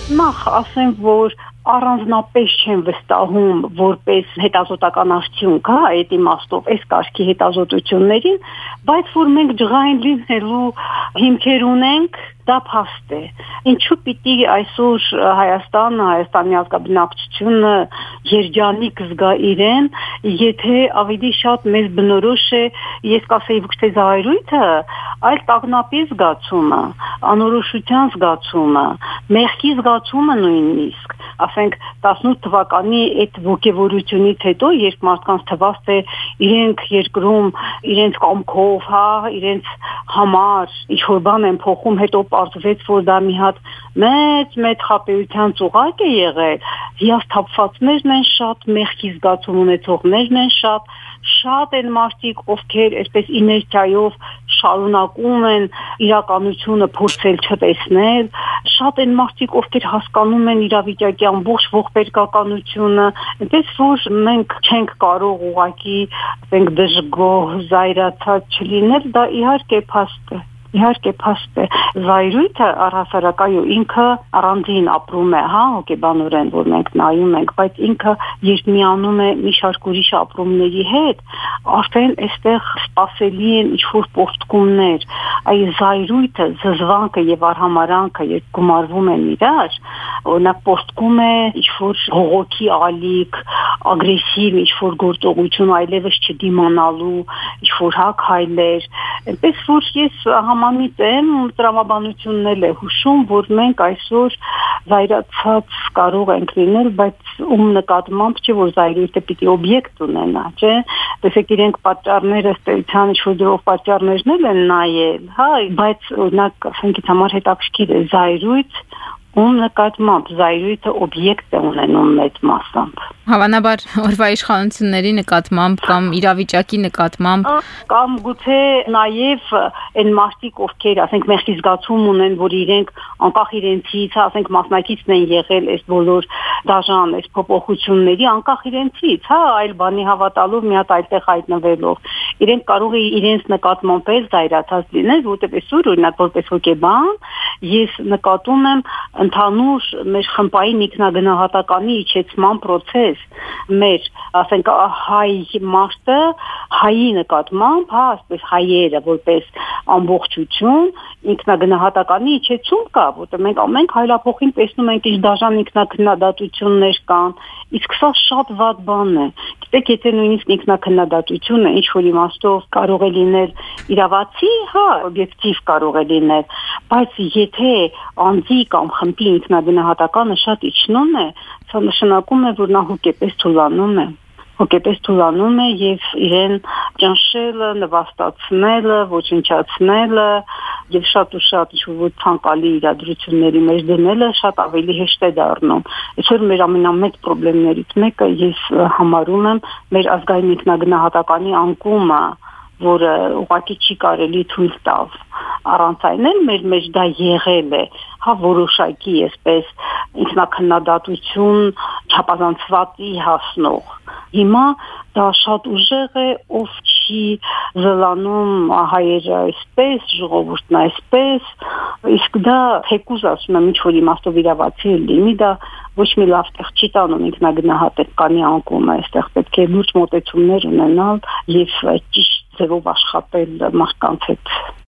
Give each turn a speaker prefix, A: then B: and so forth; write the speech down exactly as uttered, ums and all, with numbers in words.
A: Նախ ասեմ, որ առանձնապես չեն վստահում որպես հետազոտական արդյունք, հա, այդ իմաստով այս կարգի հետազոտություններին, բայց որ մենք ջղային լինելու հիմքեր ունենք, դա փաստ է։ Ինչու պիտի այսօր Հայաստանը, Հայաստանի ազգաբնակչությունը երջանիկ զգա իրեն, եթե ավելի շատ մեզ բնորոշ է, ես կասեի ոչ թե զայրույթը, այլ տագնապի զգացումը, անորոշության զգացումը, մեղքի զգացումը նույնիսկ, ասենք տասնութ թվականի այդ ոգևորությունից հետո, երբ մարդկանց թվաց է իրենք երկրում, իրենց կամքով, հա, իրենց համար ինչ-որ բան են փոխում, հետո պարզվեց, որ դա մի հատ մեծ մեծ խաբեության ծուղակ է եղել, հիասթափվածներն են շատ, մեղքի զգացում ունեցողներն են շատ, շատ են մարդիկ, ովքեր այսպես իներցիայով շարունակում են իրականությունը փորձել չտեսնել, շատ են մարդիկ, ովքեր հասկանում են իրավիճակի ամբողջ ողբերգականությունը, այնպես որ մենք չենք կարող ուղղակի ասենք դժգոհ, զայրացած չլինել, դա իհարկե փաստ է։ Իհարկե փաստ է, զայրույթը առհասարակ այո ինքը առանձին ապրում է, հա, հոգեբանորեն, որ մենք նայում ենք, բայց ինքը երբ միանում է մի շարք ուրիշ ապրումների հետ, արդեն այստեղ սպասելի են ինչ-որ պոստկումներ, այ զայրույթը, զզվանքը եւ արհամարանքը երբ գումարվում են իրար, օրինակ պոստկում է ինչ-որ հողոքի ալիք, ագրեսիվ ինչ-որ գործողություն, այլևս չդիմանալու, ինչ-որ հա քայլեր, այնպես որ ես համամիտ եմ, տրամաբանությունն էլ է հուշում, որ մենք այսօր զայրացած կարող ենք լինել, բայց ում նկատմամբ չէ, որ զայրույթը պիտի օբյեկտ ունենա, չէ, տեսեք իրենք պատճառները ստեղծան ինչ-որ դրով պատճառներն էլ են նայել, հա, բայց օրինակ ասենք համար հետաքրքիր է զայրույթ, ում նկատմամբ զայրույթը օբյեկտ է ունենում մեծ մասամբ։
B: Հավանաբար օրվա իշխանությունների նկատմամբ կամ իրավիճակի նկատմամբ
A: կամ գուցե նաև այն մարդիկ, ովքեր ասենք մեղքի զգացում ունեն, որ իրենք անկախ իրենցից, ասենք մասնակիցն են եղել այս բոլոր դաժան այս փոփոխությունների, անկախ իրենցից, հա, այլ բանի հավատալով մի հատ այդտեղ հայտնվելով, իրենք կարող է իրենց նկատմամբ էլ զայրացած լինել, որտեղ այսօր օրինակ որպես հոգեբան ես նկատում եմ ընդհանուր մեր խմբային ինքնագնահատականի իջեցման process մեր ասենք հայ մարդը հայի նկատմամբ, հա, ասես հայերը որպես ամբողջություն ինքնագնահատականի իջեցում կա, որտեղ մենք ամենք հայլափոխին տեսնում ենք ինչ դաժան ինքնակնադատություններ կան, իսկ սա շատ վատ բան է։ Գիտեք, եթե նույնիսկ ինքնակնադատությունը ինչ որ իմաստով կարող է լինել իրավացի, հա, օբյեկտիվ կարող է լինել, բայց եթե անձի կամ խմբի ինքնագնահատականը շատ իջնում է, սա նշանակում է, որ նա հոգեպես թուլանում է, հոգեպես թուլանում է եւ իրեն ճնշելը, նվաստացնելը, ոչնչացնելը եւ շատ ու շատ ինչ-որ ցանկալի իրադրությունների մեջ դնելը շատ ավելի հեշտ է դառնում։ Այսօր մեր ամենամեծ խնդիրներից մեկը ես համարում եմ մեր ազգային ինքնագնահատականի անկումը, որը ուղղակի չի կարելի թույլ տալ։ Առանց այն էլ մեր մեջ դա եղել է, հա, որոշակի այսպես ինքնակնադատություն չափազանցվածի հասնող։ Հիմա դա շատ ուժեղ է, ով չի զլանում հայերը այսպես, ժողովուրդն այսպես, իսկ դա թեկուզ ասում եմ ինչ-որ իմաստով իրավացի լինի, դա ոչ մի լավ տեղ չի տանում ինքնագնահատականի անկումը, այստեղ պետք է լուրջ մոտեցումներ ունենալ եւ ճիշտ ձևով աշխատել մարդկանց հետ։